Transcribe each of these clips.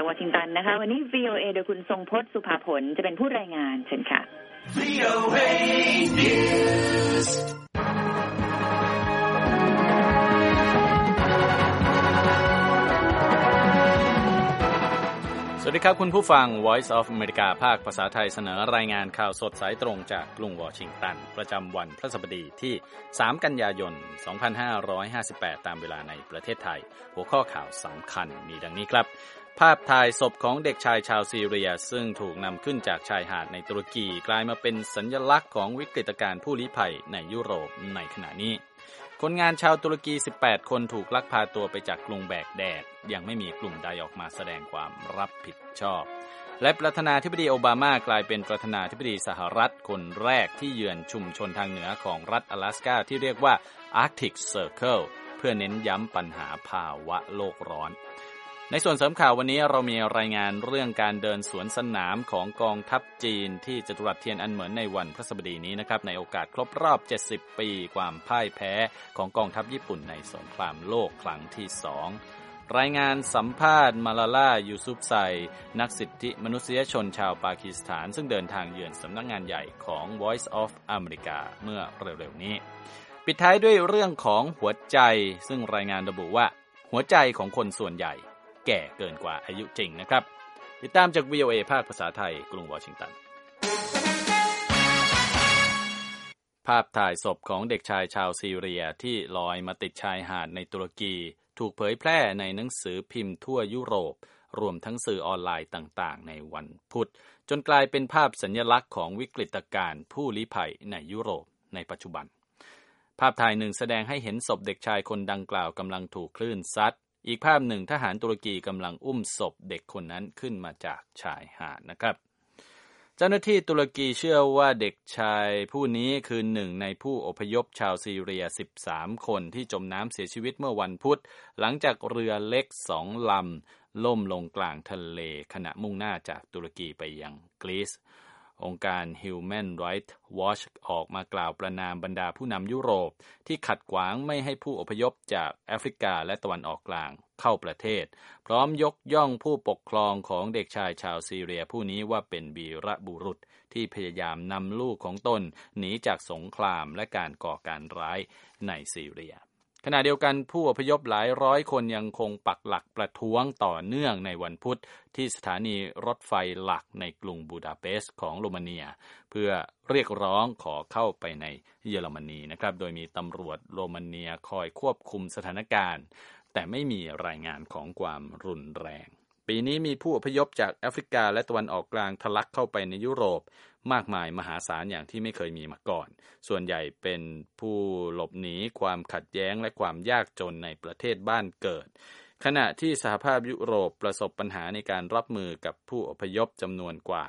วอชิงตันนะคะวันนี้ VOA โดยคุณทรงพจน์สุภาผลจะเป็นผู้รายงานเชิญค่ะ VOA News สวัสดีครับคุณผู้ฟัง Voice of America ภาคภาษาไทยเสนอรายงานข่าวสดสายตรงจากกรุงวอชิงตันประจำวันพฤหัสบดีที่3กันยายน2558ตามเวลาในประเทศไทยหัวข้อข่าวสำคัญมีดังนี้ครับภาพถ่ายศพของเด็กชายชาวซีเรียซึ่งถูกนำขึ้นจากชายหาดในตุรกีกลายมาเป็นสัญลักษณ์ของวิกฤตการณ์ผู้ลี้ภัยในยุโรปในขณะนี้คนงานชาวตุรกี18คนถูกลักพาตัวไปจากกรุงแบกแดดยังไม่มีกลุ่มใดออกมาแสดงความรับผิดชอบและประธานาธิบดีโอบามากลายเป็นประธานาธิบดีสหรัฐคนแรกที่เยือนชุมชนทางเหนือของรัฐ阿拉斯加ที่เรียกว่า Arctic Circle เพื่อเน้นย้ำปัญหาภาวะโลกร้อนในส่วนเสริมข่าววันนี้เรามีรายงานเรื่องการเดินสวนสนามของกองทัพจีนที่จตุรัสเทียนอันเหมินในวันพฤหัสบดีนี้นะครับในโอกาสครบรอบ70ปีความพ่ายแพ้ของกองทัพญี่ปุ่นในสงครามโลกครั้งที่2รายงานสัมภาษณ์มาลาลายูซุฟไซนักสิทธิมนุษยชนชาวปากีสถานซึ่งเดินทางเยือนสำนักงานใหญ่ของ Voice of America เมื่อเร็วๆนี้ปิดท้ายด้วยเรื่องของหัวใจซึ่งรายงานระบุว่าหัวใจของคนส่วนใหญ่แก่เกินกว่าอายุจริงนะครับติดตามจาก VOA ภาคภาษาไทยกรุงวอชิงตันภาพถ่ายศพของเด็กชายชาวซีเรียที่ลอยมาติดชายหาดในตุรกีถูกเผยแพร่ในหนังสือพิมพ์ทั่วยุโรปรวมทั้งสื่อออนไลน์ต่างๆในวันพุธจนกลายเป็นภาพสัญลักษณ์ของวิกฤตการณ์ผู้ลี้ภัยในยุโรปในปัจจุบันภาพถ่ายหนึ่งแสดงให้เห็นศพเด็กชายคนดังกล่าวกำลังถูกคลื่นซัดอีกภาพหนึ่งทหารตุรกีกำลังอุ้มศพเด็กคนนั้นขึ้นมาจากชายหาดนะครับเจ้าหน้าที่ตุรกีเชื่อว่าเด็กชายผู้นี้คือหนึ่งในผู้อพยพชาวซีเรีย13คนที่จมน้ำเสียชีวิตเมื่อวันพุธหลังจากเรือเล็ก2ลำล่มลงกลางทะเลขณะมุ่งหน้าจากตุรกีไปยังกรีซองค์การ Human Rights Watch ออกมากล่าวประณามบรรดาผู้นำยุโรปที่ขัดขวางไม่ให้ผู้อพยพจากแอฟริกาและตะวันออกกลางเข้าประเทศพร้อมยกย่องผู้ปกครองของเด็กชายชาวซีเรียผู้นี้ว่าเป็นวีรบุรุษที่พยายามนำลูกของตนหนีจากสงครามและการก่อการร้ายในซีเรียขณะเดียวกันผู้อพยพหลายร้อยคนยังคงปักหลักประท้วงต่อเนื่องในวันพุธที่สถานีรถไฟหลักในกรุงบูดาเปสต์ของโรมาเนียเพื่อเรียกร้องขอเข้าไปในเยอรมนีนะครับโดยมีตำรวจโรมาเนียคอยควบคุมสถานการณ์แต่ไม่มีรายงานของความรุนแรงปีนี้มีผู้อพยพจากแอฟริกาและตะวันออกกลางทะลักเข้าไปในยุโรปมากมายมหาศาลอย่างที่ไม่เคยมีมาก่อนส่วนใหญ่เป็นผู้หลบหนีความขัดแย้งและความยากจนในประเทศบ้านเกิดขณะที่สหภาพยุโรปประสบปัญหาในการรับมือกับผู้อพยพจำนวนกว่า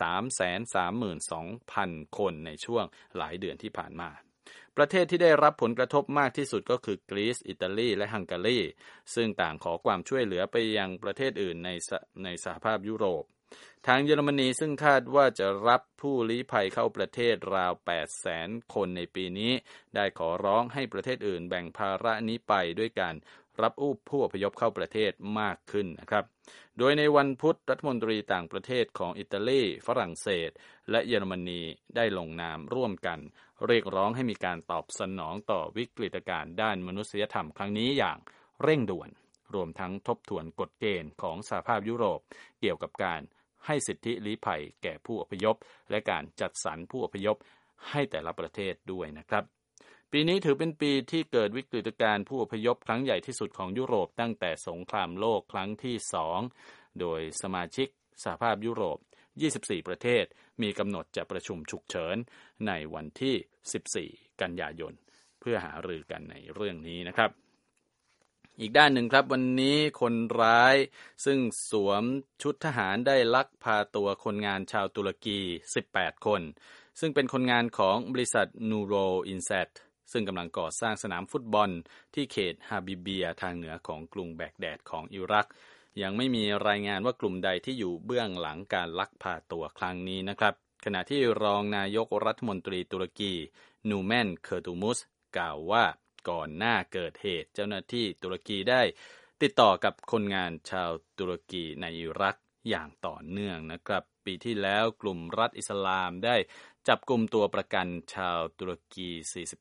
332,000 คนในช่วงหลายเดือนที่ผ่านมาประเทศที่ได้รับผลกระทบมากที่สุดก็คือกรีซอิตาลีและฮังการีซึ่งต่างขอความช่วยเหลือไปยังประเทศอื่นในสหภาพยุโรปทางเยอรมนีซึ่งคาดว่าจะรับผู้ลี้ภัยเข้าประเทศราว 800,000 คนในปีนี้ได้ขอร้องให้ประเทศอื่นแบ่งภาระนี้ไปด้วยการรับผู้อพยพเข้าประเทศมากขึ้นนะครับโดยในวันพุธรัฐมนตรีต่างประเทศของอิตาลีฝรั่งเศสและเยอรมนีได้ลงนามร่วมกันเรียกร้องให้มีการตอบสนองต่อวิกฤตการณ์ด้านมนุษยธรรมครั้งนี้อย่างเร่งด่วนรวมทั้งทบทวนกฎเกณฑ์ของสหภาพยุโรปเกี่ยวกับการให้สิทธิลี้ภัยแก่ผู้อพยพและการจัดสรรผู้อพยพให้แต่ละประเทศด้วยนะครับปีนี้ถือเป็นปีที่เกิดวิกฤตการณ์ผู้อพยพครั้งใหญ่ที่สุดของยุโรปตั้งแต่สงครามโลกครั้งที่2โดยสมาชิกสหภาพยุโรป24ประเทศมีกำหนดจะประชุมฉุกเฉินในวันที่14กันยายนเพื่อหารือกันในเรื่องนี้นะครับอีกด้านหนึ่งครับวันนี้คนร้ายซึ่งสวมชุดทหารได้ลักพาตัวคนงานชาวตุรกี18คนซึ่งเป็นคนงานของบริษัทนูโรอินแซตซึ่งกำลังก่อสร้างสนามฟุตบอลที่เขตฮาบิเบียทางเหนือของกรุงแบกแดดของอิรักยังไม่มีรายงานว่ากลุ่มใดที่อยู่เบื้องหลังการลักพาตัวครั้งนี้นะครับขณะที่รองนายกรัฐมนตรีตุรกีนูแมนเคอร์ตูมุสกล่าวว่าก่อนหน้าเกิดเหตุเจ้าหน้าที่ตุรกีได้ติดต่อกับคนงานชาวตุรกีในอิรักอย่างต่อเนื่องนะครับปีที่แล้วกลุ่มรัฐอิสลามได้จับกุมตัวประกันชาวตุรกี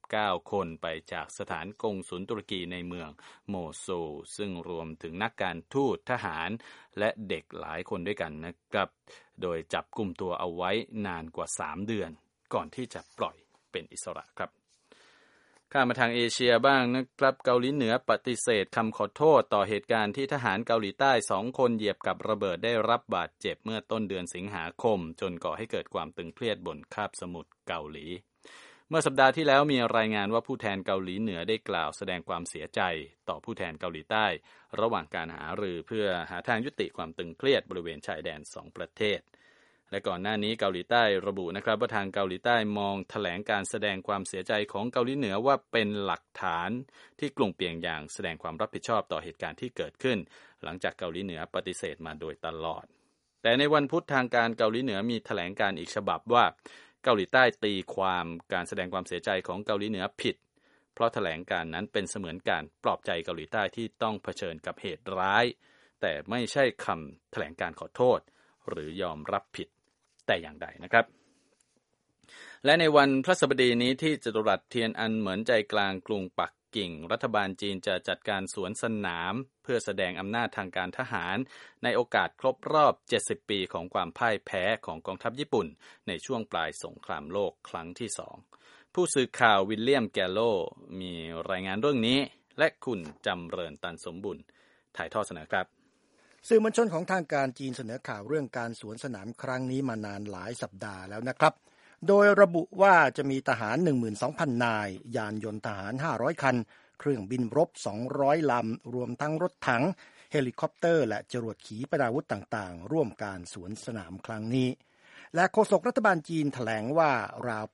49คนไปจากสถานกงสุลตุรกีในเมืองโมซูลซึ่งรวมถึงนักการทูตทหารและเด็กหลายคนด้วยกันนะครับโดยจับกุมตัวเอาไว้นานกว่า3เดือนก่อนที่จะปล่อยเป็นอิสระครับข้ามมาทางเอเชียบ้างนะครับเกาหลีเหนือปฏิเสธคำขอโทษต่อเหตุการณ์ที่ทหารเกาหลีใต้2คนเหยียบกับระเบิดได้รับบาดเจ็บเมื่อต้นเดือนสิงหาคมจนก่อให้เกิดความตึงเครียดบนคาบสมุทรเกาหลีเมื่อสัปดาห์ที่แล้วมีรายงานว่าผู้แทนเกาหลีเหนือได้กล่าวแสดงความเสียใจต่อผู้แทนเกาหลีใต้ระหว่างการหารือเพื่อหาทางยุติความตึงเครียดบริเวณชายแดน2ประเทศและก่อนหน้านี้เกาหลีใต้ระบุนะครับว่าทางเกาหลีใต้มองแถลงการแสดงความเสียใจของเกาหลีเหนือว่าเป็นหลักฐานที่กรุงเปียงยางแสดงความรับผิดชอบต่อเหตุการณ์ที่เกิดขึ้นหลังจากเกาหลีเหนือปฏิเสธมาโดยตลอดแต่ในวันพุธทางการเกาหลีเหนือมีแถลงการอีกฉบับว่าเกาหลีใต้ตีความการแสดงความเสียใจของเกาหลีเหนือผิดเพราะแถลงการนั้นเป็นเสมือนการปลอบใจเกาหลีใต้ที่ต้องเผชิญกับเหตุร้ายแต่ไม่ใช่คำแถลงการขอโทษหรือยอมรับผิดแต่อย่างใดนะครับและในวันพฤหัสบดีนี้ที่จตุรัสเทียนอันเหมือนใจกลางกรุงปักกิ่งรัฐบาลจีนจะจัดการสวนสนามเพื่อแสดงอำนาจทางการทหารในโอกาสครบรอบ70ปีของความพ่ายแพ้ของกองทัพญี่ปุ่นในช่วงปลายสงครามโลกครั้งที่2ผู้สื่อข่าววิลเลียมแกลโลมีรายงานเรื่องนี้และคุณจำเริญตันสมบุญถ่ายทอดเสนอครับสื่อมวลชนของทางการจีนเสนอข่าวเรื่องการสวนสนามครั้งนี้มานานหลายสัปดาห์แล้วนะครับโดยระบุว่าจะมีทหาร 12,000 นายยานยนต์ทหาร500คันเครื่องบินรบ200ลำรวมทั้งรถถังเฮลิคอปเตอร์และจรวดขีปนาวุธต่างๆร่วมการสวนสนามครั้งนี้และโฆษกรัฐบาลจีนแถลงว่าราว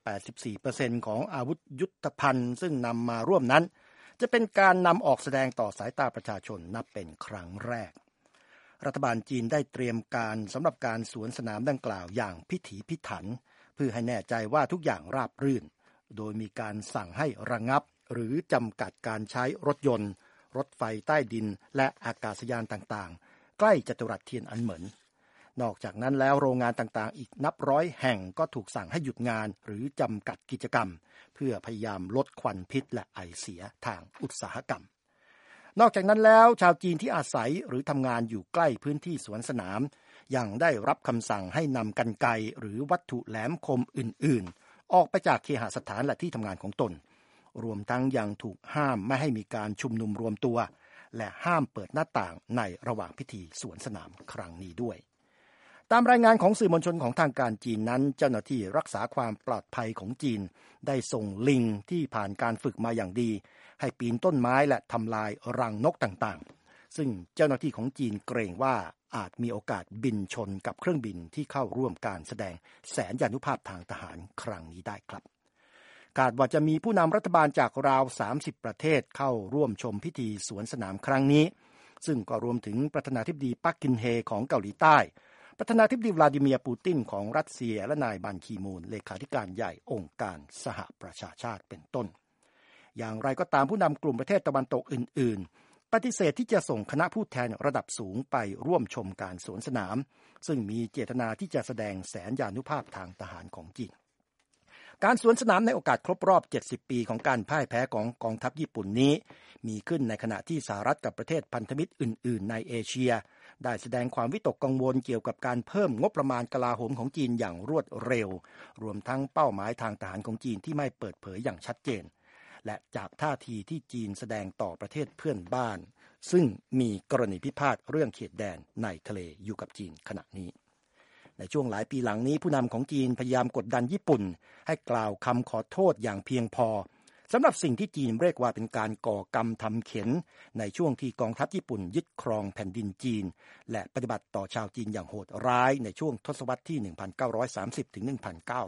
84% ของอาวุธยุทโธภัณฑ์ซึ่งนำมาร่วมนั้นจะเป็นการนำออกแสดงต่อสายตาประชาชนนับเป็นครั้งแรกรัฐบาลจีนได้เตรียมการสำหรับการสวนสนามดังกล่าวอย่างพิถีพิถันเพื่อให้แน่ใจว่าทุกอย่างราบรื่นโดยมีการสั่งให้ระงับหรือจำกัดการใช้รถยนต์รถไฟใต้ดินและอากาศยานต่างๆใกล้จตุรัสเทียนอันเหมินนอกจากนั้นแล้วโรงงานต่างๆอีกนับร้อยแห่งก็ถูกสั่งให้หยุดงานหรือจำกัดกิจกรรมเพื่อพยายามลดควันพิษและไอเสียทางอุตสาหกรรมนอกจากนั้นแล้วชาวจีนที่อาศัยหรือทำงานอยู่ใกล้พื้นที่สวนสนามยังได้รับคำสั่งให้นำกรรไกรหรือวัตถุแหลมคมอื่นๆออกไปจากเคหสถานและที่ทำงานของตนรวมทั้งยังถูกห้ามไม่ให้มีการชุมนุมรวมตัวและห้ามเปิดหน้าต่างในระหว่างพิธีสวนสนามครั้งนี้ด้วยตามรายงานของสื่อมวลชนของทางการจีนนั้นเจ้าหน้าที่รักษาความปลอดภัยของจีนได้ส่งลิงที่ผ่านการฝึกมาอย่างดีให้ปีนต้นไม้และทำลายรังนกต่างๆซึ่งเจ้าหน้าที่ของจีนเกรงว่าอาจมีโอกาสบินชนกับเครื่องบินที่เข้าร่วมการแสดงแสนยานุภาพทางทหารครั้งนี้ได้ครับคาดว่าจะมีผู้นำรัฐบาลจากราว30ประเทศเข้าร่วมชมพิธีสวนสนามครั้งนี้ซึ่งก็รวมถึงประธานาธิบดีปักกินเฮของเกาหลีใต้ประธานาธิบดีวลาดิเมียร์ปูตินของรัสเซียและนายบันคีมูนเลขาธิการใหญ่องค์การสหประชาชาติเป็นต้นอย่างไรก็ตามผู้นำกลุ่มประเทศตะวันตกอื่นๆปฏิเสธที่จะส่งคณะผู้แทนระดับสูงไปร่วมชมการสวนสนามซึ่งมีเจตนาที่จะแสดงแสนยานุภาพทางทหารของจีนการสวนสนามในโอกาสครบรอบ70ปีของการพ่ายแพ้ของกองทัพญี่ปุ่นนี้มีขึ้นในขณะที่สหรัฐกับประเทศพันธมิตรอื่นๆในเอเชียได้แสดงความวิตกกังวลเกี่ยวกับการเพิ่มงบประมาณกลาโหมของจีนอย่างรวดเร็วรวมทั้งเป้าหมายทางทหารของจีนที่ไม่เปิดเผยอย่างชัดเจนและจากท่าทีที่จีนแสดงต่อประเทศเพื่อนบ้านซึ่งมีกรณีพิพาทเรื่องเขตแดนในทะเลอยู่กับจีนขณะนี้ในช่วงหลายปีหลังนี้ผู้นำของจีนพยายามกดดันญี่ปุ่นให้กล่าวคำขอโทษอย่างเพียงพอสำหรับสิ่งที่จีนเรียกว่าเป็นการก่อกรรมทำเข็ญในช่วงที่กองทัพญี่ปุ่นยึดครองแผ่นดินจีนและปฏิบัติต่อชาวจีนอย่างโหดร้ายในช่วงทศวรรษที่ 1930 ถึง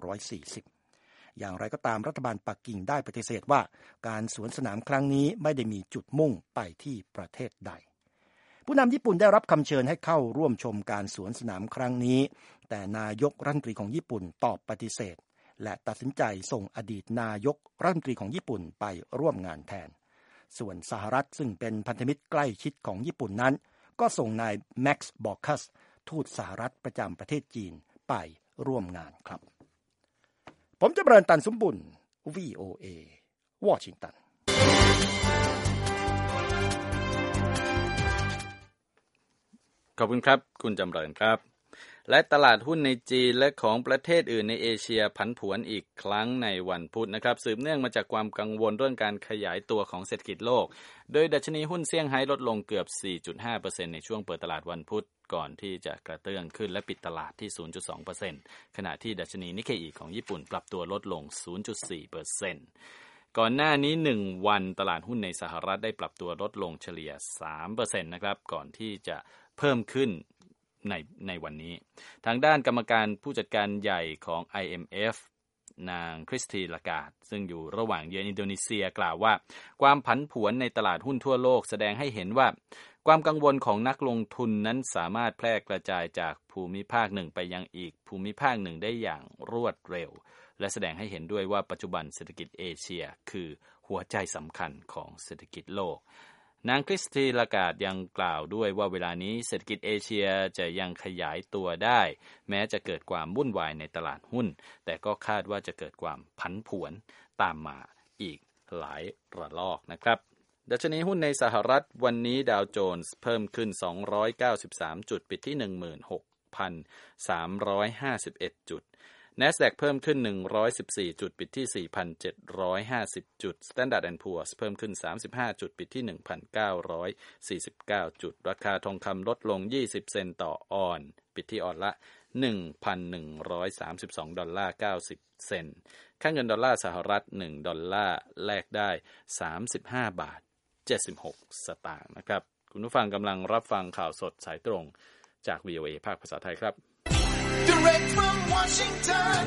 1940 อย่างไรก็ตามรัฐบาลปักกิ่งได้ปฏิเสธว่าการสวนสนามครั้งนี้ไม่ได้มีจุดมุ่งไปที่ประเทศใดผู้นำญี่ปุ่นได้รับคำเชิญให้เข้าร่วมชมการสวนสนามครั้งนี้แต่นายกรัฐมนตรีของญี่ปุ่นตอบปฏิเสธและตัดสินใจส่งอดีตนายกรัฐมนตรีของญี่ปุ่นไปร่วมงานแทนส่วนสหรัฐซึ่งเป็นพันธมิตรใกล้ชิดของญี่ปุ่นนั้นก็ส่งนายแม็กซ์บอร์คัสทูตสหรัฐประจำประเทศจีนไปร่วมงานครับผมจำเริญตันสมบุญ VOA วอชิงตันขอบคุณครับคุณจำเริญครับและตลาดหุ้นในจีนและของประเทศอื่นในเอเชียผันผวนอีกครั้งในวันพุธนะครับสืบเนื่องมาจากความกังวลเรื่องการขยายตัวของเศรษฐกิจโลกโดยดัชนีหุ้นเซี่ยงไฮ้ลดลงเกือบ 4.5% ในช่วงเปิดตลาดวันพุธก่อนที่จะกระเตื้องขึ้นและปิดตลาดที่ 0.2% ขณะที่ดัชนีนิเคอิของญี่ปุ่นปรับตัวลดลง 0.4%ก่อนหน้านี้1วันตลาดหุ้นในสหรัฐได้ปรับตัวลดลงเฉลี่ย 3% นะครับก่อนที่จะเพิ่มขึ้นในวันนี้ทางด้านกรรมการผู้จัดการใหญ่ของ IMF นางคริสตีลาการ์ดซึ่งอยู่ระหว่างเยือนอินโดนีเซียกล่าวว่าความผันผวนในตลาดหุ้นทั่วโลกแสดงให้เห็นว่าความกังวลของนักลงทุนนั้นสามารถแพร่กระจายจากภูมิภาคหนึ่งไปยังอีกภูมิภาคหนึ่งได้อย่างรวดเร็วและแสดงให้เห็นด้วยว่าปัจจุบันเศรษฐกิจเอเชียคือหัวใจสำคัญของเศรษฐกิจโลกนางคริสตีลาการ์ดยังกล่าวด้วยว่าเวลานี้เศรษฐกิจเอเชียจะยังขยายตัวได้แม้จะเกิดความวุ่นวายในตลาดหุ้นแต่ก็คาดว่าจะเกิดความผันผวนตามมาอีกหลายระลอกนะครับดัชนีหุ้นในสหรัฐวันนี้ดาวโจนส์เพิ่มขึ้น293จุดปิดที่ 16,351 จุดNASDAQ เพิ่มขึ้น114จุดปิดที่ 4,750 จุด Standard & Poor's เพิ่มขึ้น35จุดปิดที่ 1,949 จุดราคาทองคำลดลง20เซนต์ต่อออนซ์ปิดที่ออนซ์ละ 1,132 ดอลลาร์90เซนต์ค่าเงินดอลลาร์สหรัฐ1ดอลลาร์แลกได้35บาท76สตางค์นะครับคุณผู้ฟังกำลังรับฟังข่าวสดสายตรงจาก VOA ภาคภาษาไทยครับDirect from Washington,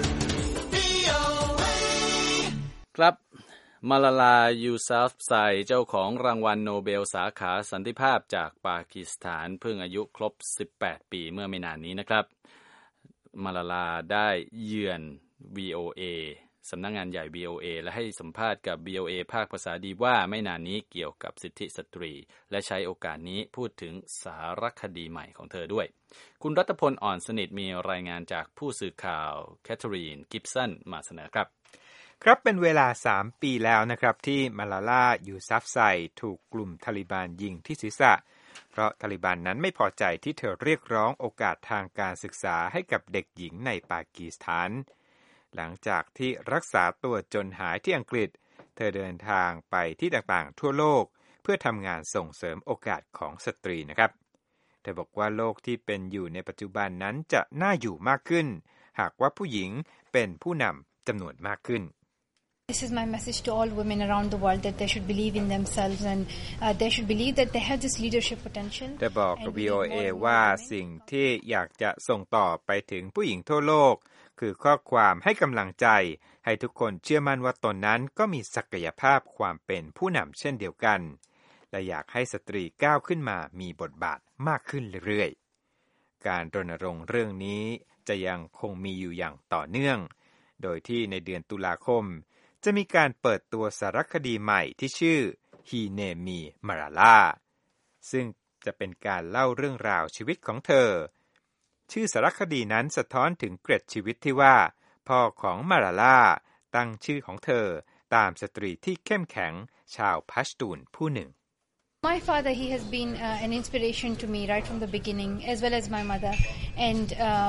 VOA ครับมาลาลา ยูซัฟไซเจ้าของรางวัลโนเบลสาขาสันติภาพจากปากีสถานเพิ่งอายุครบ18ปีเมื่อไม่นานนี้นะครับมาลาลาได้เยือน VOA สำนักงานใหญ่ VOA และให้สัมภาษณ์กับ VOA ภาคภาษาดีว่าไม่นานนี้เกี่ยวกับสิทธิสตรีและใช้โอกาสนี้พูดถึงสารคดีใหม่ของเธอด้วยคุณรัตพลอ่อนสนิทมีรายงานจากผู้สื่อข่าวแคทเธอรีนกิฟสันมาเสนอครับครับเป็นเวลา3ปีแล้วนะครับที่มาลาลา ยูซัฟไซถูกกลุ่มทาลิบันยิงที่ศีรษะเพราะทาลิบันนั้นไม่พอใจที่เธอเรียกร้องโอกาสทางการศึกษาให้กับเด็กหญิงในปากีสถานหลังจากที่รักษาตัวจนหายที่อังกฤษเธอเดินทางไปที่ต่างๆทั่วโลกเพื่อทำงานส่งเสริมโอกาสของสตรีนะครับเธอบอกว่าโลกที่เป็นอยู่ในปัจจุบันนั้นจะน่าอยู่มากขึ้นหากว่าผู้หญิงเป็นผู้นำจำนวนมากขึ้น This is my message to all women around the world that they should believe in themselves and they should believe that they have this leadership potential เธอบอกกับ VOA ว่าสิ่งที่อยากจะส่งต่อไปถึงผู้หญิงทั่วโลกคือข้อความให้กำลังใจให้ทุกคนเชื่อมั่นว่าตนนั้นก็มีศักยภาพความเป็นผู้นำเช่นเดียวกันและอยากให้สตรีก้าวขึ้นมามีบทบาทมากขึ้นเรื่อยๆการรณรงค์เรื่องนี้จะยังคงมีอยู่อย่างต่อเนื่องโดยที่ในเดือนตุลาคมจะมีการเปิดตัวสารคดีใหม่ที่ชื่อ He Named Me Malala ซึ่งจะเป็นการเล่าเรื่องราวชีวิตของเธอชื่อสารคดีนั้นสะท้อนถึงเกร็ดชีวิตที่ว่าพ่อของมาลาลาตั้งชื่อของเธอตามสตรีที่เข้มแข็งชาวพัชตูนผู้หนึ่ง My father, he has been an inspiration to me right from the beginning, as well as my mother. And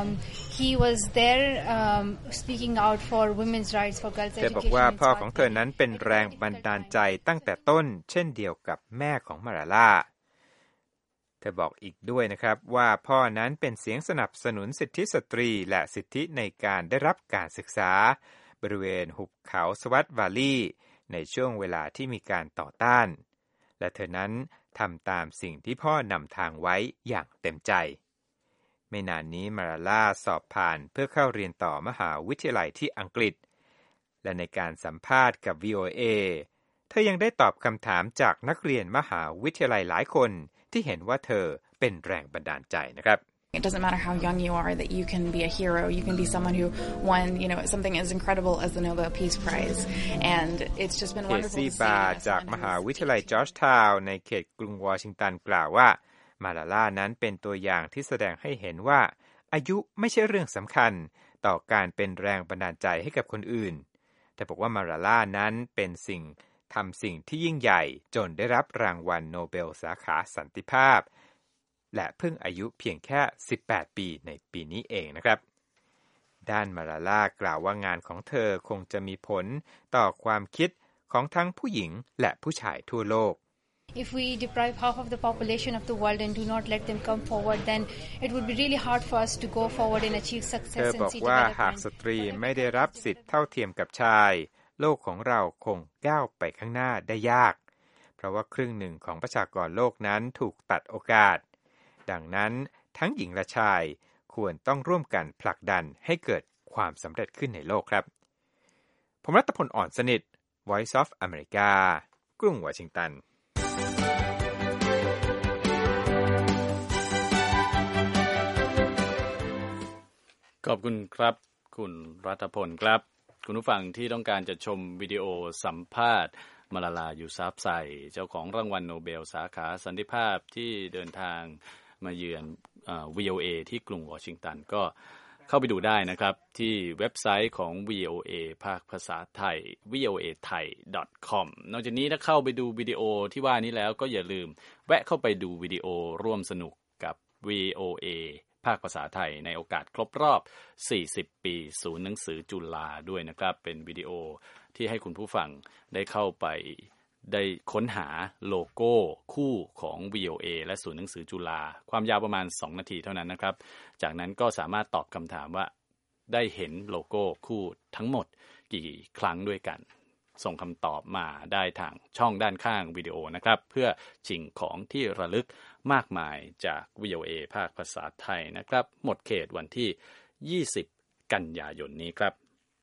he was there speaking out for women's rights, for girls' education. เธอบอกว่าพ่อของเธอนั้นเป็นแรงบันดาลใจตั้งแต่ต้นเช่นเดียวกับแม่ของมาลาลาเธอบอกอีกด้วยนะครับว่าพ่อนั้นเป็นเสียงสนับสนุนสิทธิสตรีและสิทธิในการได้รับการศึกษาบริเวณหุบเขาสวัตวาลีในช่วงเวลาที่มีการต่อต้านและเธอนั้นทำตามสิ่งที่พ่อนำทางไว้อย่างเต็มใจไม่นานนี้มาลาลาสอบผ่านเพื่อเข้าเรียนต่อมหาวิทยาลัยที่อังกฤษและในการสัมภาษณ์กับ VOA เธอยังได้ตอบคำถามจากนักเรียนมหาวิทยาลัยหลายคนที่เห็นว่าเธอเป็นแรงบันดาลใจนะครับ It doesn't matter how young you are that you can be a hero. You can be someone who won, something as incredible as the Nobel Peace Prize. And it's just been wonderful to see. บาจากมหาวิทยาลัยจอร์จทาวน์ในเขตกรุงวอชิงตันกล่าวว่ามาลาล่านั้นเป็นตัวอย่างที่แสดงให้เห็นว่าอายุไม่ใช่เรื่องสำคัญต่อการเป็นแรงบันดาลใจให้กับคนอื่นแต่บอกว่ามาลาล่านั้นเป็นทำสิ่งที่ยิ่งใหญ่จนได้รับรางวัลโนเบลสาขาสันติภาพและเพิ่งอายุเพียงแค่18ปีในปีนี้เองนะครับด้านมาลาล่ากล่าวว่างานของเธอคงจะมีผลต่อความคิดของทั้งผู้หญิงและผู้ชายทั่วโลก If we deprive half of the population of the world and do not let them come forward, then it would be really hard for us to go forward and achieve success and see development. เธอบอกว่าหากสตรีไม่ได้รับสิทธิ์เท่าเทียมกับชายโลกของเราคงก้าวไปข้างหน้าได้ยากเพราะว่าครึ่งหนึ่งของประชากรโลกนั้นถูกตัดโอกาสดังนั้นทั้งหญิงและชายควรต้องร่วมกันผลักดันให้เกิดความสำเร็จขึ้นในโลกครับผมรัตพล อ่อนสนิท Voice of America กรุงวอชิงตันขอบคุณครับคุณรัตพลครับคุณผู้ฟังที่ต้องการจะชมวิดีโอสัมภาษณ์มาลาลายูซัฟไซเจ้าของรางวัลโนเบลสาขาสันติภาพที่เดินทางมาเยือนVOA ที่กรุงวอชิงตันก็เข้าไปดูได้นะครับที่เว็บไซต์ของ VOA ภาคภาษาไทย voathai.com นอกจากนี้ถ้าเข้าไปดูวิดีโอที่ว่านี้แล้วก็อย่าลืมแวะเข้าไปดูวิดีโอร่วมสนุกกับ VOA ภาคภาษาไทยในโอกาสครบรอบ40ปีศูนย์หนังสือจุฬาด้วยนะครับเป็นวิดีโอที่ให้คุณผู้ฟังได้เข้าไปได้ค้นหาโลโก้คู่ของ VOA และศูนย์หนังสือจุฬาความยาวประมาณ2นาทีเท่านั้นนะครับจากนั้นก็สามารถตอบคำถามว่าได้เห็นโลโก้คู่ทั้งหมดกี่ครั้งด้วยกันส่งคำตอบมาได้ทางช่องด้านข้างวิดีโอนะครับเพื่อชิงของที่ระลึกมากมายจาก VOA ภาคภาษาไทยนะครับหมดเขตวันที่20กันยายนนี้ครับ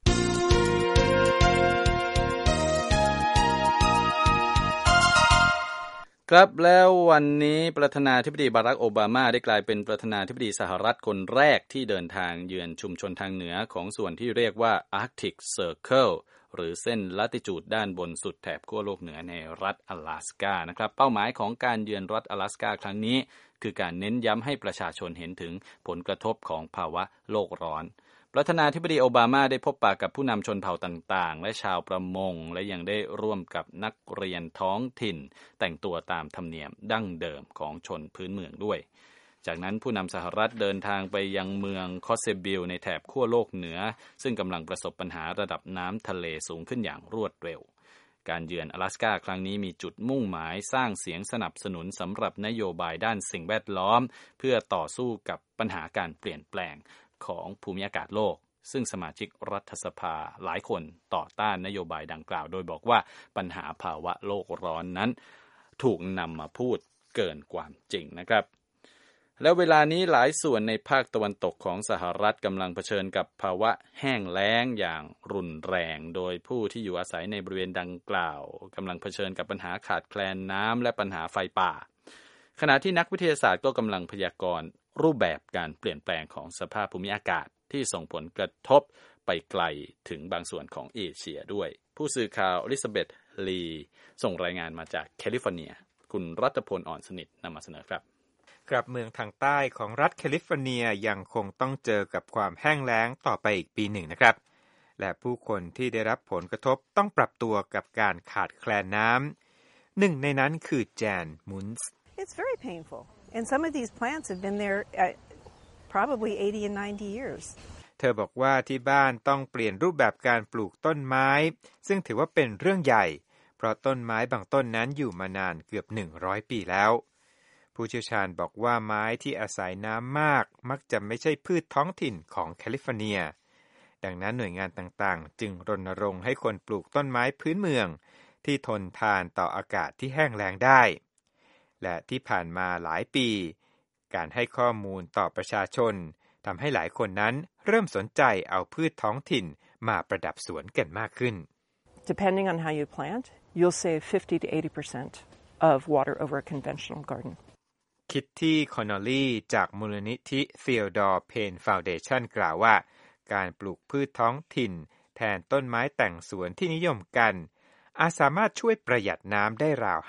ครับแล้ววันนี้ประธานาธิบดีบารักโอบามาได้กลายเป็นประธานาธิบดีสหรัฐคนแรกที่เดินทางเยือนชุมชนทางเหนือของส่วนที่เรียกว่า Arctic Circle หรือเส้นลัติจูดด้านบนสุดแถบขั้วโลกเหนือในรัฐ阿拉斯กานะครับเป้าหมายของการเยือนรัฐ阿拉斯กาครั้งนี้คือการเน้นย้ำให้ประชาชนเห็นถึงผลกระทบของภาวะโลกร้อนประธานาธิบดีโอบามาได้พบปะกับผู้นำชนเผ่าต่างๆและชาวประมงและยังได้ร่วมกับนักเรียนท้องถิ่นแต่งตัวตามธรรมเนียมดั้งเดิมของชนพื้นเมืองด้วยจากนั้นผู้นำสหรัฐเดินทางไปยังเมืองคอสเซบิลในแถบขั้วโลกเหนือซึ่งกำลังประสบปัญหาระดับน้ำทะเลสูงขึ้นอย่างรวดเร็วการเยือน阿拉斯กาครั้งนี้มีจุดมุ่งหมายสร้างเสียงสนับสนุนสำหรับนโยบายด้านสิ่งแวดล้อมเพื่อต่อสู้กับปัญหาการเปลี่ยนแปลงของภูมิอากาศโลกซึ่งสมาชิกรัฐสภาหลายคนต่อต้านนโยบายดังกล่าวโดยบอกว่าปัญหาภาวะโลกร้อนนั้นถูกนำมาพูดเกินความจริงนะครับแล้วเวลานี้หลายส่วนในภาคตะวันตกของสหรัฐกำลังเผชิญกับภาวะแห้งแล้งอย่างรุนแรงโดยผู้ที่อยู่อาศัยในบริเวณดังกล่าวกำลังเผชิญกับปัญหาขาดแคลนน้ำและปัญหาไฟป่าขณะที่นักวิทยาศาสตร์ก็กำลังพยากรณ์รูปแบบการเปลี่ยนแปลงของสภาพภูมิอากาศที่ส่งผลกระทบไปไกลถึงบางส่วนของเอเชียด้วยผู้สื่อข่าวอลิซาเบธลีส่งรายงานมาจากแคลิฟอร์เนียคุณรัตพล อ่อนสนิทนำมาเสนอครับกลับเมืองทางใต้ของรัฐแคลิฟอร์เนียยังคงต้องเจอกับความแห้งแล้งต่อไปอีกปีหนึ่งนะครับและผู้คนที่ได้รับผลกระทบต้องปรับตัวกับการขาดแคลนน้ำหนึ่งในนั้นคือแจนมุนส์ It's very painful and some of these plants have been there probably 80 and 90 years เธอบอกว่าที่บ้านต้องเปลี่ยนรูปแบบการปลูกต้นไม้ซึ่งถือว่าเป็นเรื่องใหญ่เพราะต้นไม้บางต้นนั้นอยู่มานานเกือบ100ปีแล้วผู้เชี่ยวชาญบอกว่าไม้ที่อาศัยน้ำมากมักจะไม่ใช่พืชท้องถิ่นของแคลิฟอร์เนียดังนั้นหน่วยงานต่างๆจึงรณรงค์ให้คนปลูกต้นไม้พื้นเมืองที่ทนทานต่ออากาศที่แห้งแล้งได้และที่ผ่านมาหลายปีการให้ข้อมูลต่อประชาชนทำให้หลายคนนั้นเริ่มสนใจเอาพืชท้องถิ่นมาประดับสวนกันมากขึ้น Depending on how you plant, you'll save 50 to 80% of water over a conventional garden. คิตตี้คอนนอลลี่จากมูลนิธิธีโอดอร์เพนฟาวเดชั่นกล่าวว่าการปลูกพืชท้องถิ่นแทนต้นไม้แต่งสวนที่นิยมกันอาจสามารถช่วยประหยัดน้ำได้ราว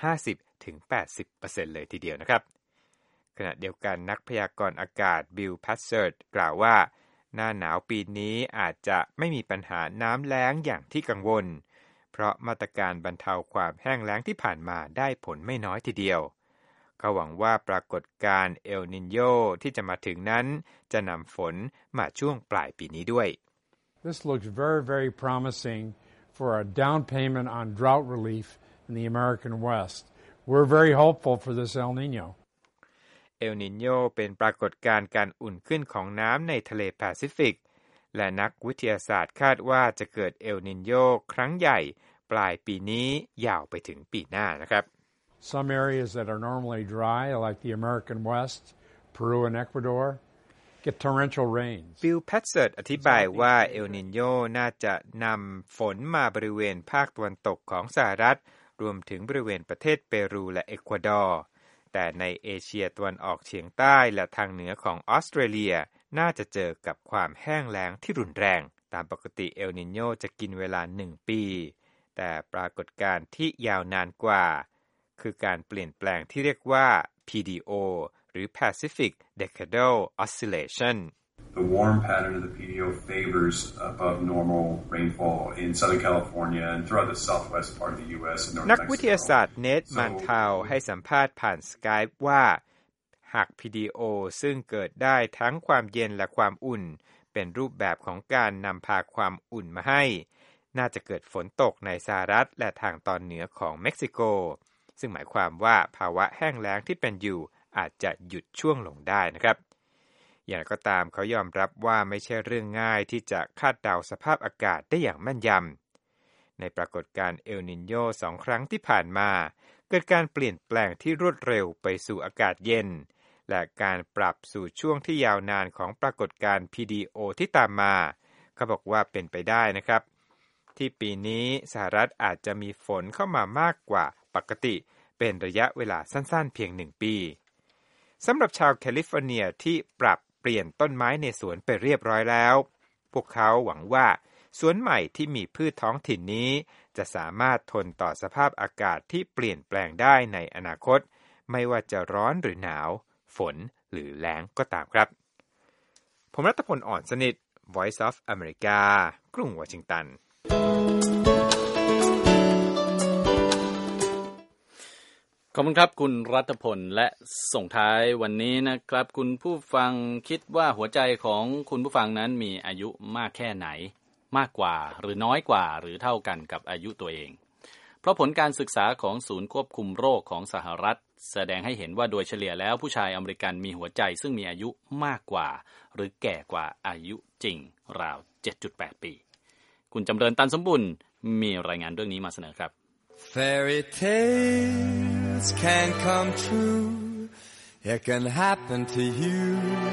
50-80% เลยทีเดียวนะครับขณะเดียวกันนักพยากรณ์อากาศบิลพัสเซิร์ดกล่าวว่าหน้าหนาวปีนี้อาจจะไม่มีปัญหาน้ำแล้งอย่างที่กังวลเพราะมาตรการบรรเทาความแห้งแล้งที่ผ่านมาได้ผลไม่น้อยทีเดียวเขาหวังว่าปรากฏการณ์เอลนิโญที่จะมาถึงนั้นจะนำฝนมาช่วงปลายปีนี้ด้วย This looks very, very promising for a down payment on drought relief in the American West. We're very hopeful for this El Niño. เอลนิโญเป็นปรากฏการณ์การอุ่นขึ้นของน้ำในทะเลแปซิฟิกและนักวิทยาศาสตร์คาดว่าจะเกิดเอลนิโญครั้งใหญ่ปลายปีนี้ยาวไปถึงปีหน้านะครับ Some areas that are normally dry, like the American West, Peru and Ecuador, get torrential rains. Bill Patzert อธิบายว่าเอลนิโญน่าจะนำฝนมาบริเวณภาคตะวันตกของสหรัฐรวมถึงบริเวณประเทศเปรูและเอกวาดอร์แต่ในเอเชียตะวันออกเฉียงใต้และทางเหนือของออสเตรเลียน่าจะเจอกับความแห้งแล้งที่รุนแรงตามปกติเอลนิโญจะกินเวลา1 ปีแต่ปรากฏการณ์ที่ยาวนานกว่าคือการเปลี่ยนแปลงที่เรียกว่า PDO หรือ Pacific Decadal Oscillation The warm pattern of the PDO favors above normal rainfall in Southern California and throughout the southwest part of the U.S. and North Mexico. นักวิทยาศาสตร์เนทมันทาวให้สัมภาษณ์ผ่าน Skype ว่าหาก PDO ซึ่งเกิดได้ทั้งความเย็นและความอุ่นเป็นรูปแบบของการนำพาความอุ่นมาให้น่าจะเกิดฝนตกในสหรัฐและทางตอนเหนือของเม็กซิโกซึ่งหมายความว่าภาวะแห้งแล้งที่เป็นอยู่อาจจะหยุดช่วงลงได้นะครับอย่างไรก็ตามเขายอมรับว่าไม่ใช่เรื่องง่ายที่จะคาดเดาสภาพอากาศได้อย่างแม่นยำในปรากฏการณ์เอลนิโญ2 ครั้งที่ผ่านมาเกิดการเปลี่ยนแปลงที่รวดเร็วไปสู่อากาศเย็นและการปรับสู่ช่วงที่ยาวนานของปรากฏการณ์ PDO ที่ตามมาเขาบอกว่าเป็นไปได้นะครับที่ปีนี้สหรัฐอาจจะมีฝนเข้ามามากกว่าปกติเป็นระยะเวลาสั้นๆเพียง1 ปีสำหรับชาวแคลิฟอร์เนียที่ปรับเปลี่ยนต้นไม้ในสวนไปเรียบร้อยแล้วพวกเขาหวังว่าสวนใหม่ที่มีพืชท้องถิ่นนี้จะสามารถทนต่อสภาพอากาศที่เปลี่ยนแปลงได้ในอนาคตไม่ว่าจะร้อนหรือหนาวฝนหรือแล้งก็ตามครับผมรัตพล อ่อนสนิท Voice of America กรุงวอชิงตันขอบคุณครับคุณรัตพลและส่งท้ายวันนี้นะครับคุณผู้ฟังคิดว่าหัวใจของคุณผู้ฟังนั้นมีอายุมากแค่ไหนมากกว่าหรือน้อยกว่าหรือเท่ากันกับอายุตัวเองเพราะผลการศึกษาของศูนย์ควบคุมโรคของสหรัฐแสดงให้เห็นว่าโดยเฉลี่ยแล้วผู้ชายอเมริกันมีหัวใจซึ่งมีอายุมากกว่าหรือแก่กว่าอายุจริงราว 7.8 ปีคุณจำเริญตันสมบุญมีรายงานเรื่องนี้มาเสนอครับ Fairy tales can come true. It can happen to you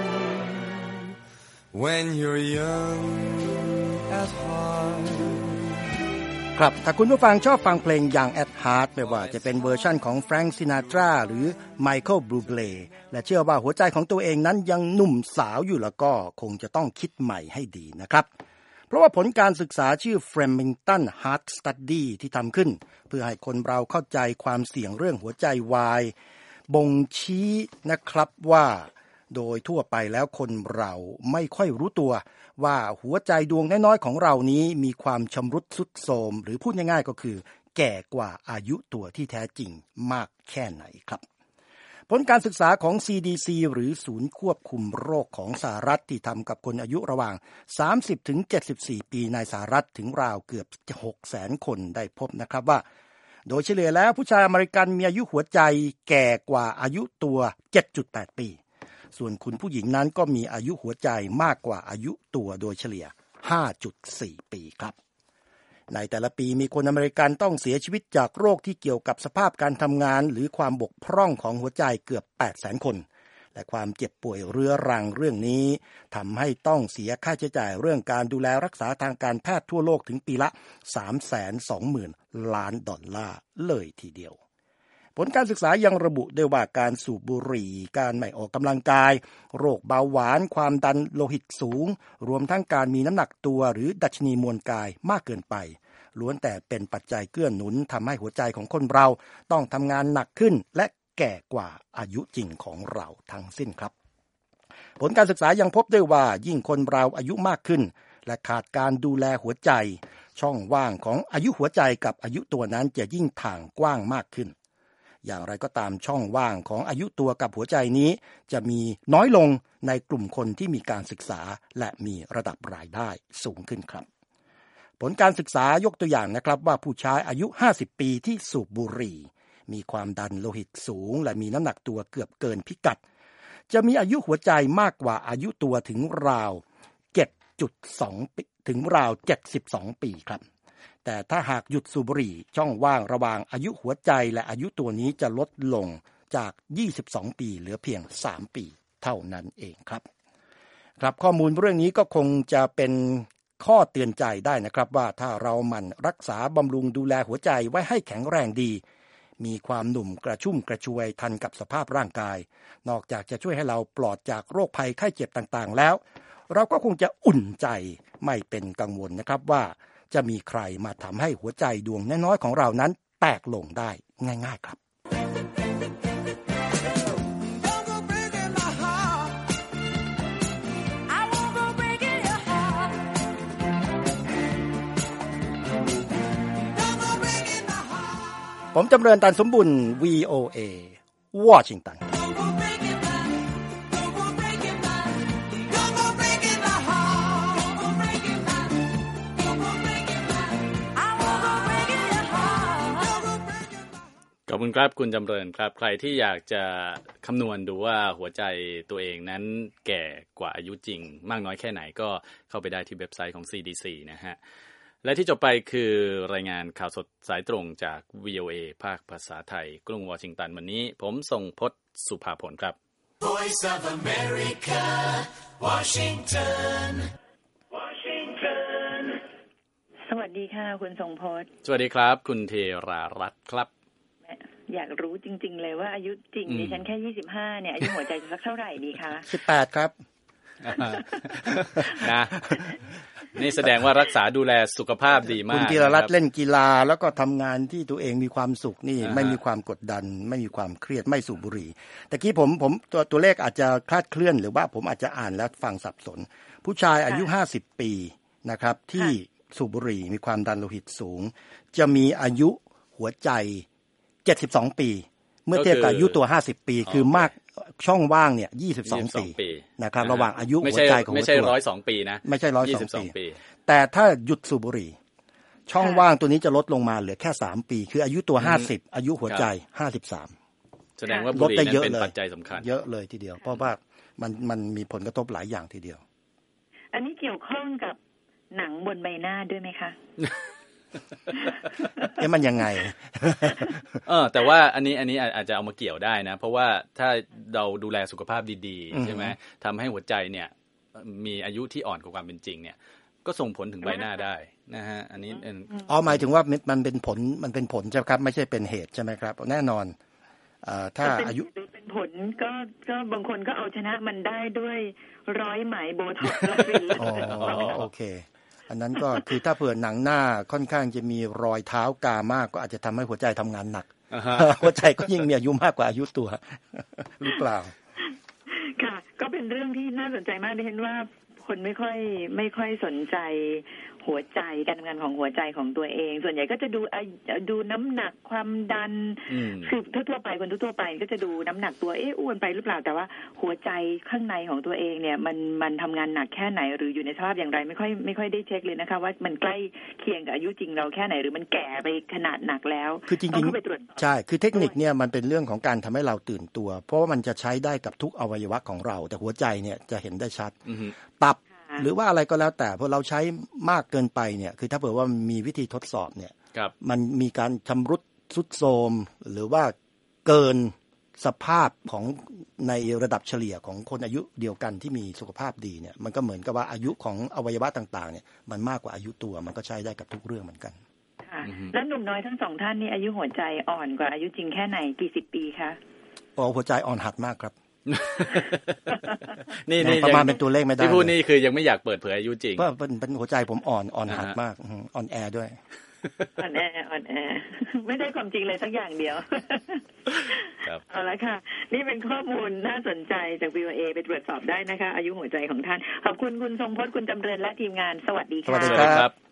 when you're young at heart. ครับถ้าคุณผู้ฟังชอบฟังเพลงอย่าง At Heart ไม่ว่าจะเป็นเวอร์ชั่นของแฟรงค์ซินาตราหรือไมเคิลบลูเบลและเชื่อว่าหัวใจของตัวเองนั้นยังหนุ่มสาวอยู่แล้วก็คงจะต้องคิดใหม่ให้ดีนะครับเพราะว่าผลการศึกษาชื่อ Flemington Heart Study ที่ทำขึ้นเพื่อให้คนเราเข้าใจความเสี่ยงเรื่องหัวใจวายบ่งชี้นะครับว่าโดยทั่วไปแล้วคนเราไม่ค่อยรู้ตัวว่าหัวใจดวงน้อยๆของเรานี้มีความชำรุดทรุดโทรมหรือพูดง่ายๆก็คือแก่กว่าอายุตัวที่แท้จริงมากแค่ไหนครับผลการศึกษาของ CDC หรือศูนย์ควบคุมโรคของสหรัฐที่ทำกับคนอายุระหว่าง 30-74 ปีในสหรัฐถึงราวเกือบ 600,000 คนได้พบนะครับว่าโดยเฉลี่ยแล้วผู้ชายอเมริกันมีอายุหัวใจแก่กว่าอายุตัว 7.8 ปีส่วนคุณผู้หญิงนั้นก็มีอายุหัวใจมากกว่าอายุตัวโดยเฉลี่ย 5.4 ปีครับในแต่ละปีมีคนอเมริกันต้องเสียชีวิตจากโรคที่เกี่ยวกับสภาพการทำงานหรือความบกพร่องของหัวใจเกือบ 800,000 คนและความเจ็บป่วยเรื้อรังเรื่องนี้ทำให้ต้องเสียค่าใช้จ่ายเรื่องการดูแลรักษาทางการแพทย์ทั่วโลกถึงปีละ $320,000 ล้านเลยทีเดียวผลการศึกษายังระบุด้วยว่าการสูบบุหรี่การไม่ออกกำลังกายโรคเบาหวานความดันโลหิตสูงรวมทั้งการมีน้ำหนักตัวหรือดัชนีมวลกายมากเกินไปล้วนแต่เป็นปัจจัยเกื้อหนุนทำให้หัวใจของคนเราต้องทำงานหนักขึ้นและแก่กว่าอายุจริงของเราทั้งสิ้นครับผลการศึกษายังพบด้วยว่ายิ่งคนเราอายุมากขึ้นและขาดการดูแลหัวใจช่องว่างของอายุหัวใจกับอายุตัวนั้นจะยิ่งถ่างกว้างมากขึ้นอย่างไรก็ตามช่องว่างของอายุตัวกับหัวใจนี้จะมีน้อยลงในกลุ่มคนที่มีการศึกษาและมีระดับรายได้สูงขึ้นครับผลการศึกษายกตัวอย่างนะครับว่าผู้ชายอายุ50ปีที่สูบบุหรี่มีความดันโลหิตสูงและมีน้ำหนักตัวเกือบเกินพิกัดจะมีอายุหัวใจมากกว่าอายุตัวถึงราว 7.2 ปีถึงราว72ปีครับแต่ถ้าหากหยุดสูบบุหรี่ช่องว่างระหว่างอายุหัวใจและอายุตัวนี้จะลดลงจาก22ปีเหลือเพียง3ปีเท่านั้นเองครับครับข้อมูลเรื่องนี้ก็คงจะเป็นข้อเตือนใจได้นะครับว่าถ้าเราหมั่นรักษาบำรุงดูแลหัวใจไว้ให้แข็งแรงดีมีความหนุ่มกระชุ่มกระชวยทันกับสภาพร่างกายนอกจากจะช่วยให้เราปลอดจากโรคภัยไข้เจ็บต่างๆแล้วเราก็คงจะอุ่นใจไม่เป็นกังวลนะครับว่าจะมีใครมาทำให้หัวใจดวงน้อยๆของเรานั้นแตกลงได้ง่ายๆครับผมจำเริญตันสมบุญ VOA วอชิงตันขอบคุณครับคุณจำเริญครับใครที่อยากจะคำนวณดูว่าหัวใจตัวเองนั้นแก่กว่าอายุจริงมากน้อยแค่ไหนก็เข้าไปได้ที่เว็บไซต์ของ CDC นะฮะและที่จบไปคือรายงานข่าวสดสายตรงจาก VOA ภาคภาษาไทยกรุงวอชิงตันวันนี้ผมทรงพจน์สุภาผลครับ Voice of America Washington สวัสดีค่ะคุณทรงพจน์สวัสดีครับคุณเทรารัตน์ครับอยากรู้จริงๆเลยว่าอายุจริงดิฉันแค่25เนี่ยอายุหัวใจจะสักเท่าไหร่ดีคะ 18ครับนะนี่แสดงว่ารักษาดูแลสุขภาพดีมากคุณธีรรัตน์เล่นกีฬาแล้วก็ทำงานที่ตัวเองมีความสุขนี่ไม่มีความกดดันไม่มีความเครียดไม่สูบบุหรี่แต่กี้ผมตัวเลขอาจจะคลาดเคลื่อนหรือว่าผมอาจจะอ่านแล้วฟังสับสนผู้ชายอายุ50ปีนะครับที่สูบบุหรี่มีความดันโลหิตสูงจะมีอายุหัวใจ72ปีเมื่อเทียบกับอายุตัว50ปีคือมากช่องว่างเนี่ย22ปีนะครับระหว่างอายุหัวใจของไม่ใช่102ปีนะไม่ใช่102ปีแต่ถ้าหยุดสูบบุหรี่ช่องว่างตัวนี้จะลดลงมาเหลือแค่3ปีคืออายุตัว50อายุหัวใจ53 แสดงว่าบุหรี่นั้นเป็นปัจจัยสำคัญเยอะเลยทีเดียวเพราะว่ามันมีผลกระทบหลายอย่างทีเดียวอันนี้เกี่ยวข้องกับหนังบนใบหน้าด้วยไหมคะมันยังไงแต่ว่าอันนี้อาจจะเอามาเกี่ยวได้นะเพราะว่าถ้าเราดูแลสุขภาพดีๆใช่ไหมทำให้หัวใจเนี่ยมีอายุที่อ่อนกว่าความเป็นจริงเนี่ยก็ส่งผลถึงใบหน้าได้นะฮะอันนี้หมายถึงว่ามันเป็นผลใช่ไหมครับไม่ใช่เป็นเหตุใช่ไหมครับแน่นอนถ้าอายุเป็นผลก็บางคนก็เอาชนะมันได้ด้วยร้อยไหมโบท็อกซ์และฟิลเลอร์โอเคอันนั้นก็คือถ้าเผื่อหนังหน้าค่อนข้างจะมีรอยเท้ากามากก็อาจจะทำให้หัวใจทำงานหนักหัวใจก็ยิ่งมีอายุมากกว่าอายุตัวหรือเปล่าค่ะก็เป็นเรื่องที่น่าสนใจมากดิฉันว่าคนไม่ค่อยสนใจหัวใจการทำงานของหัวใจของตัวเองส่วนใหญ่ก็จะดูน้ำหนักความดันคือทั่วๆไปคนทั่วๆไปก็จะดูน้ำหนักตัวอ้วนไปหรือเปล่าแต่ว่าหัวใจข้างในของตัวเองเนี่ยมันทำงานหนักแค่ไหนหรืออยู่ในสภาพอย่างไรไม่ค่อยได้เช็คเลยนะคะว่ามันใกล้เคียงกับอายุจริงเราแค่ไหนหรือมันแก่ไปขนาดหนักแล้วคือจริงๆใช่คือเทคนิคเนี่ยมันเป็นเรื่องของการทำให้เราตื่นตัวเพราะว่ามันจะใช้ได้กับทุกอวัยวะของเราแต่หัวใจเนี่ยจะเห็นได้ชัดตับหรือว่าอะไรก็แล้วแต่พอเราใช้มากเกินไปเนี่ยคือถ้าเผื่อว่ามีวิธีทดสอบเนี่ยมันมีการชำรุดทรุดโทรมหรือว่าเกินสภาพของในระดับเฉลี่ยของคนอายุเดียวกันที่มีสุขภาพดีเนี่ยมันก็เหมือนกับว่าอายุของอวัยวะต่างๆเนี่ยมันมากกว่าอายุตัวมันก็ใช้ได้กับทุกเรื่องเหมือนกันค่ะแล้วหนุ่มน้อยทั้งสองท่านนี่อายุหัวใจอ่อนกว่าอายุจริงแค่ไหนกี่สิบปีคะหัวใจอ่อนหัดมากครับนี่ประมาณเป็นตัวเลขไม่ได้ที่พูดนี่คือยังไม่อยากเปิดเผยอายุจริงเพราะเป็นหัวใจผมอ่อนหัดมากอ่อนแอด้วยอ่อนแอไม่ได้ความจริงเลยสักอย่างเดียวเอาละค่ะนี่เป็นข้อมูลน่าสนใจจาก VOA ไปตรวจสอบได้นะคะอายุหัวใจของท่านขอบคุณคุณทรงพจน์คุณจำเริญและทีมงานสวัสดีค่ะสวัสดีครับ